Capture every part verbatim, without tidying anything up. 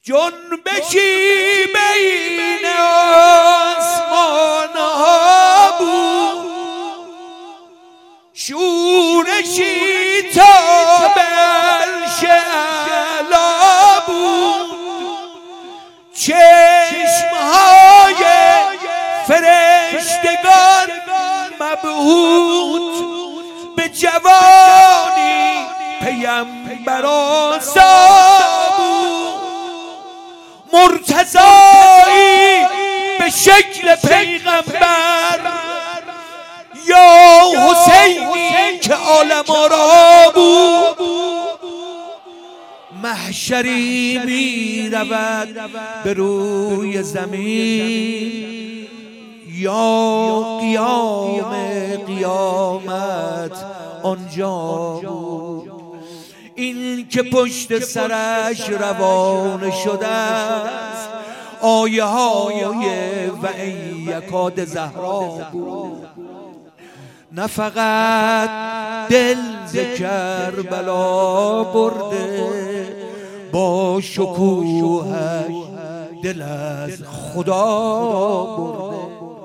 جنبشی بین آسمان ها بود، شورشی تا بر شعلا بود، چشمهای فرشتگان مبهوت به جوانی پیمبران بود، مرتضایی به شکل پیغمبر یا حسینی که عالم آرا بود، محشری می رود به روی زمین یا قیام قیامت آنجا بود. این که پشت سرش روانه شده است آیه های و این یکاد زهرا بود. نه فقط دل ز کربلا برده، با شکوهش دل از خدا برده.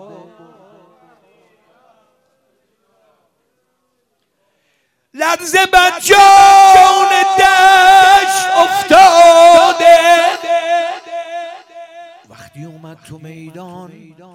لرزه بر جان دشت افتاده، وقتی اومد تو میدان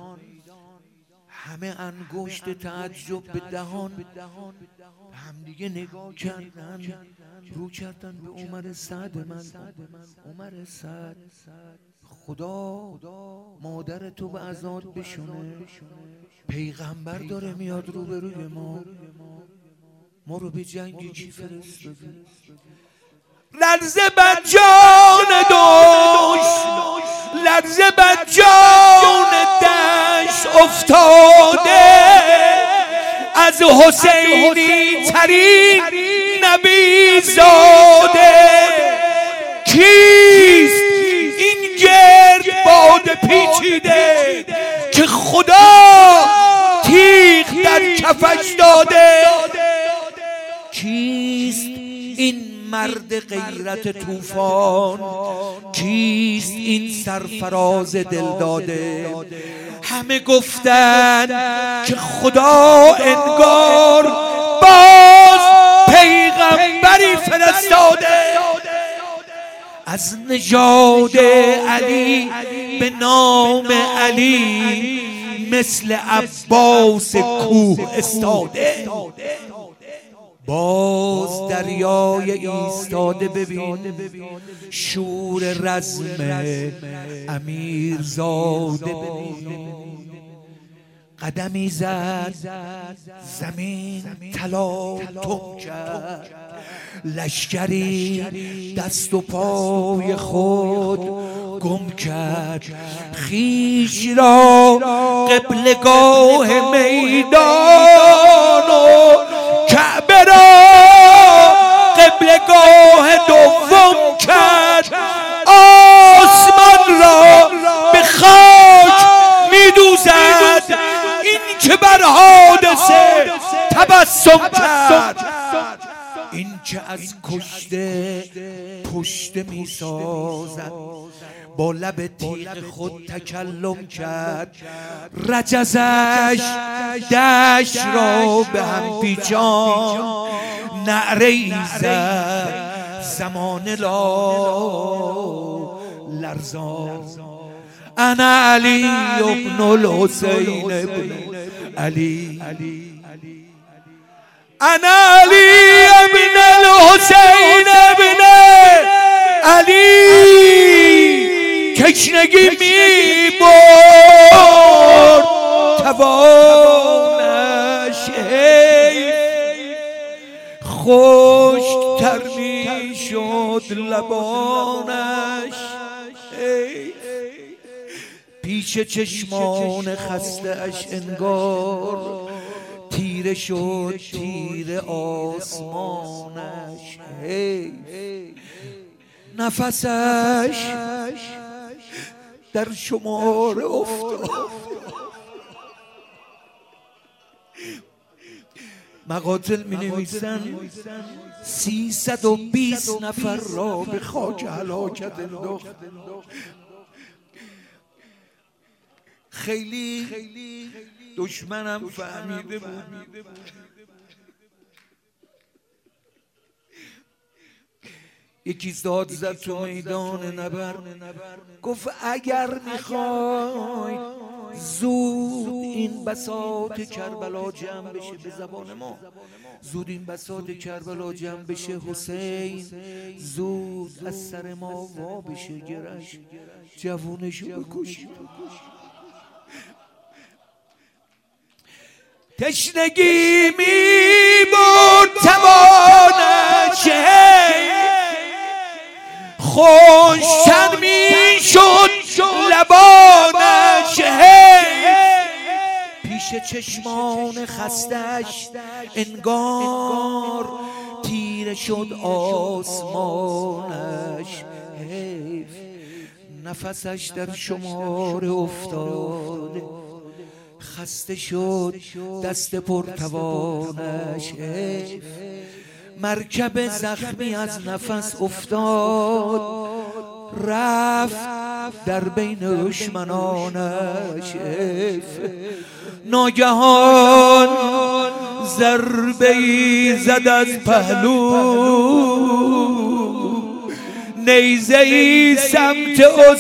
همه انگشت تعجب به دهان همدیگه نگاه کردن، رو کردن به عمر سعد. من عمر سعد، خدا مادر تو به عذاب بشونه، پیغمبر داره میاد روبروی ما، ما رو به جنگ کی فرستادی؟ لرزه بر جان دوش، لرزه بر جان دشت افتاده، از حسینی ترین نبی زاده. کیست این گرد باد پیچیده که خدا تیغ در کفش داده؟ کیست این مرد غیرت طوفان؟ کیست این سرفراز دل داده؟ همه گفتن که خدا انگار باز پیغمبری فرستاده، از نژاد علی به نام علی مثل عباس کوه استاده. باز دریای ایستاده ببین، شور رزم امیرزاده ببین. قدمی زد زمین تلاطم کرد، لشکری دست و پای خود گم کرد، خویش را قبلگاه میدان و کعبه را قبلگاه دوم کرد، آسمان را به خاک میدوزد، این که بر حادثه تبسم کرد، این که از کشته پشته میسازد، با لب تیغ خود تکلم کرد، رجزش دشت را به هم پیچان، نعره ای زد زمان لا لرزان. انا علی ابن الحسین ابن علی، انا علی ابن الحسین ابن علی. تشنگی می برد توانش، خشک تر می شد لبانش، پیش چشمان خسته اش انگار تیره شد تیر آسمانش. نفسش در شمار افتاد، مقاتل می نویسن سیصد و بیست نفر را به خاک هلاکت انداخت. خیلی دشمنم فهمیده بود یکی داد زد تو میدان نبرد، گفت اگر میخوای زود این بساط کربلا جمع بشه، به زبان ما زود این بساط کربلا جمع بشه، حسین زود از سر ما وا بشه، گرش جوونشو بکشید. تشنگی می برد توانش، خوشتر می شد لبانش، پیش چشمان خستش انگار تیره شد آسمانش. حیف نفسش در شمار افتاده، خسته شد دست پرتوانش. حیف مرکب زخمی از نفس افتاد، رفت در بین دشمنانش. حیف ناگهان ضربه‌ای زد از پهلو، نیزه‌ای سمت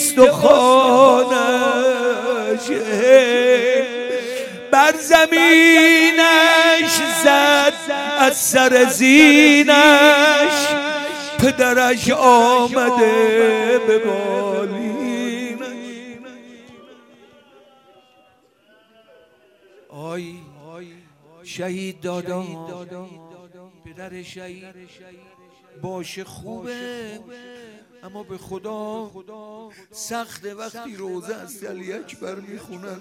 استخوانش، بر زمینش زد از سر زینش، پدرش آمده به بالینش. آی شهید دادا، پدر شهید باشه خوبه، اما به خدا سخته وقتی روزه از علی اکبر میخونن.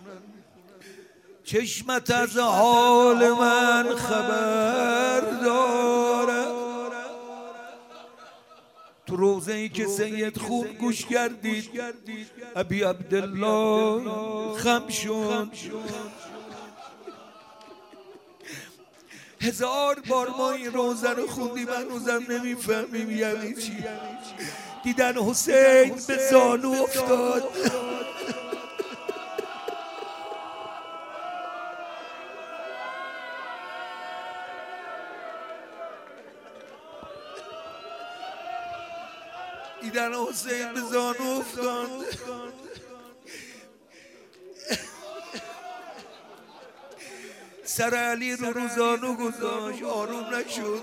چشمت از حال من خبر داره، تو روزه ای که سید خوب گوش کردید ابی عبدالله خم شد. هزار بار ما این روزه رو خوندیم، هنوزم نمیفهمیم یعنی چی. دیدن حسین به زانو افتاد، دیدن حسین به زانو افتاد، سر علی رو رو زانو گذاشت، آروم نشد.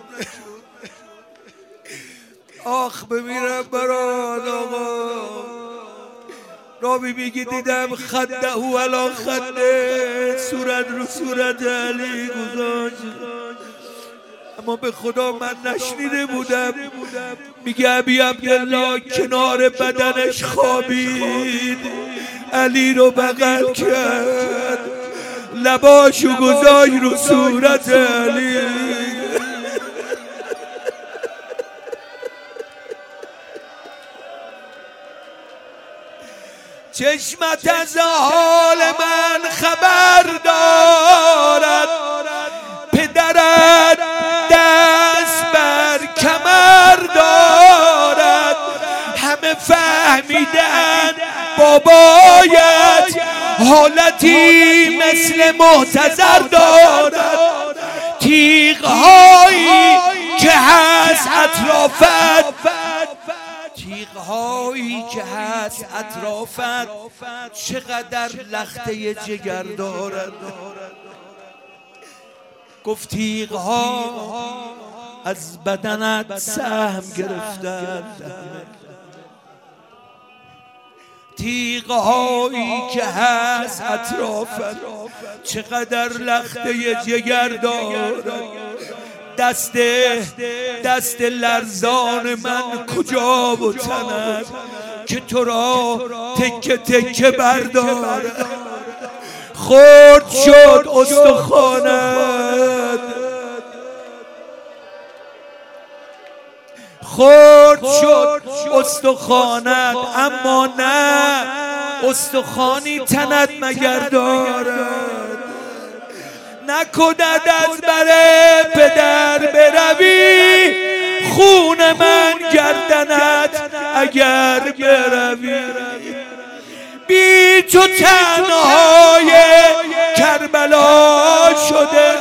آخ بمیرم برات آقا. رابی میگی دیدم خده او علا خده، صورت رو صورت علی گذاشت، اما به خدا من نشنیده بودم. میگه ابی عبدالله کنار بدنش خوابید، علی رو بغل کرد، لباشو گذاشت رو صورت علی. چشمت از حال من خبر دارد، پدرت دست بر کمر دارد، همه فهمیدن بابایت حالتی مثل محتضر دارد. تیغ هایی که هست اطرافت، تیغ هایی که هست اطرافت، چقدر لخته جگر دارد. گفت تیغ ها از بدنت سهم گرفتند، تیغ هایی که هست اطرافت، چقدر لخته جگر دارد. دست دست لرزان من کجا و تنت که تو را تکه تکه بردارد. خرد شد استخوانت، خرد شد استخوانت، اما نه استخوانی تنت مگر دارد. نکند از بر پدر بروی، خون من گردنت اگر بروی. بی تو تنهای کربلا شده.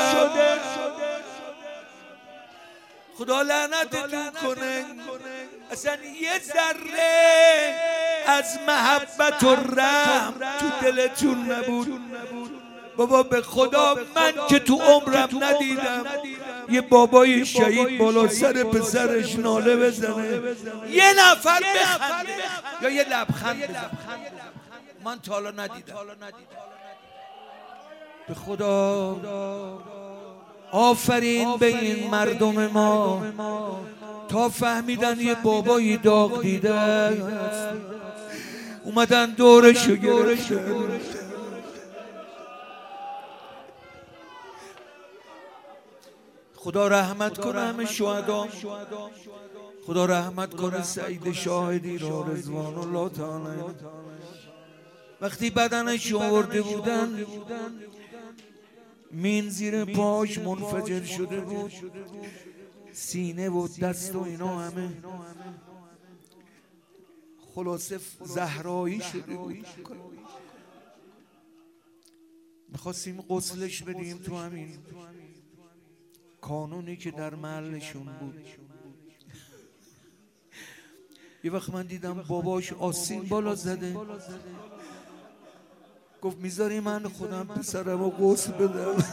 خدا لعنتتون کنه، اصلا یه ذره از محبت و رحم تو دلتون نبود. بابا به خدا من که تو عمرم ندیدم یه بابای شهید بالا سر پسرش ناله بزنه، یه نفر بخنده یا یه لبخند بزنه. من تا حالا ندیدم. به خدا آفرین به این مردم ما تا فهمیدن یه بابایی داغ دیدن، اومدن دورشو گرفتن. خدا رحمت کنه همه شهدا، خدا رحمت کنه سعید شاهدی را رضوان الله تعالی. وقتی بدنش آورده بودن مین زیر پاش منفجر شده بود، سینه و دست و اینا همه خلاصه زهرایی شده بود. میخواستیم غسلش بدیم تو همین کانونی که در محلشون بود. یه وقت من دیدم باباش آستین بالا زده، گفت میذاری من خودم پسرم رو غسل بدم.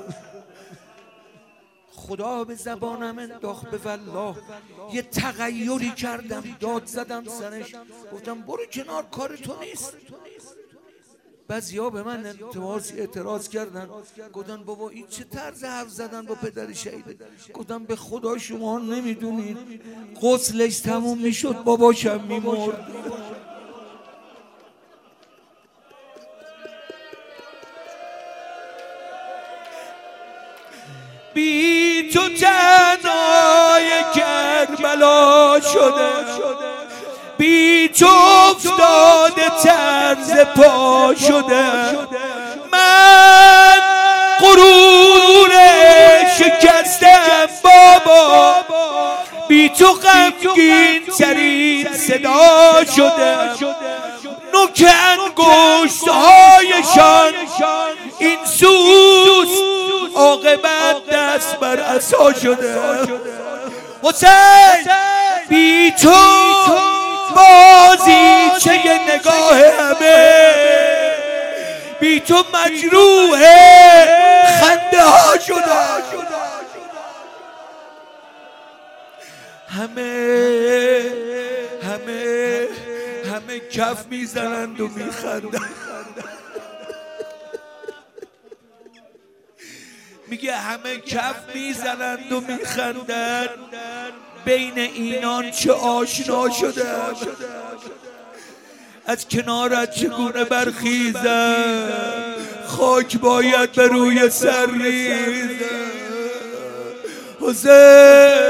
خدا به زبانم انداخت به والله، یه تغییری کردم، داد زدم سرش، گفتم برو کنار، کار تو نیست. بعضیا به من اعتراض اعتراض کردن، گفتن بابا این چه طرز حرف زدن با پدر شهیده. گفتم به خدا شما نمیدونید غسلش تموم میشد باباشم میمرد. بی تو تنهای کربلا شده، بی تو افتاده طرز پا شده. من غرور شکستم بابا، بی تو غمگین ترین صدا شده. نوک انگشت هایشان این سوز، عاقبت دست بر عصا شده. حسین بی تو بازی چه نگاه همه، بی تو مجروح خنده ها شده. همه همه همه کف میزنند و میخندند. میگه همه کف میزنند و میخندند، بین اینان چه آشنا شدم. از کنارت چگونه برخیزم، خاک باید به روی سر ریزم. حسین